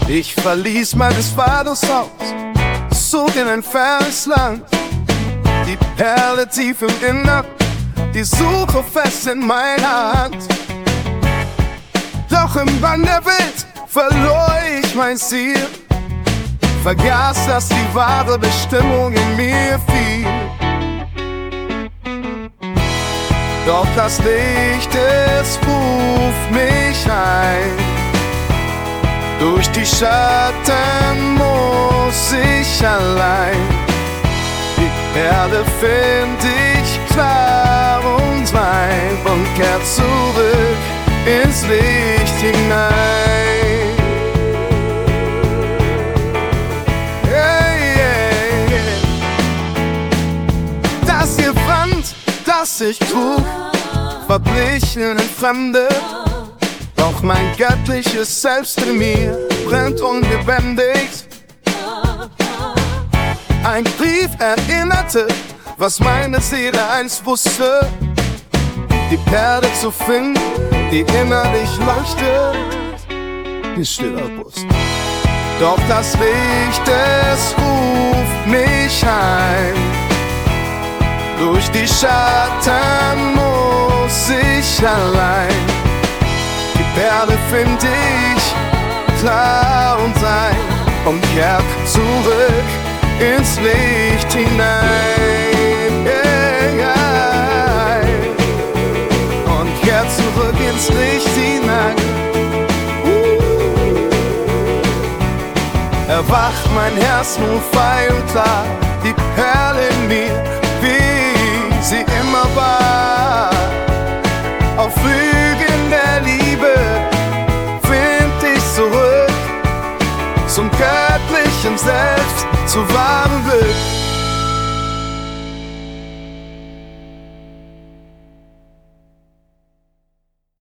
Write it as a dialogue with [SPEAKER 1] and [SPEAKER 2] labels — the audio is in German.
[SPEAKER 1] Ich verließ meines Vaters Haus, zog in ein fernes Land. Die Perle tief im Innern, die Suche fest in meiner Hand. Doch im Bann der Welt verlor ich mein Ziel, vergaß, dass die wahre Bestimmung in mir fiel. Doch das Licht, es ruft mich ein. Durch die Schatten muss ich allein. Die Erde find ich klar und rein und kehr zurück ins Licht hinein. Hey, hey, hey. Das Gewand, das ich trug, verblichen in Fremde. Doch mein göttliches Selbst in mir brennt ungebändigt. Ein Brief erinnerte, was meine Seele einst wusste. Die Perle zu finden, die innerlich leuchtet, wie stiller Brust. Doch das Licht, es ruft mich heim. Durch die Schatten muss ich allein. Die Perle find ich klar und rein und kehrt zurück ins Licht hinein. Und kehrt zurück ins Licht hinein. Erwacht mein Herz nun frei und klar, die Perle in mir, wie sie immer war. Auf Flügen der Liebe find ich zurück zum göttlichen Selbst, zu wahrem Glück.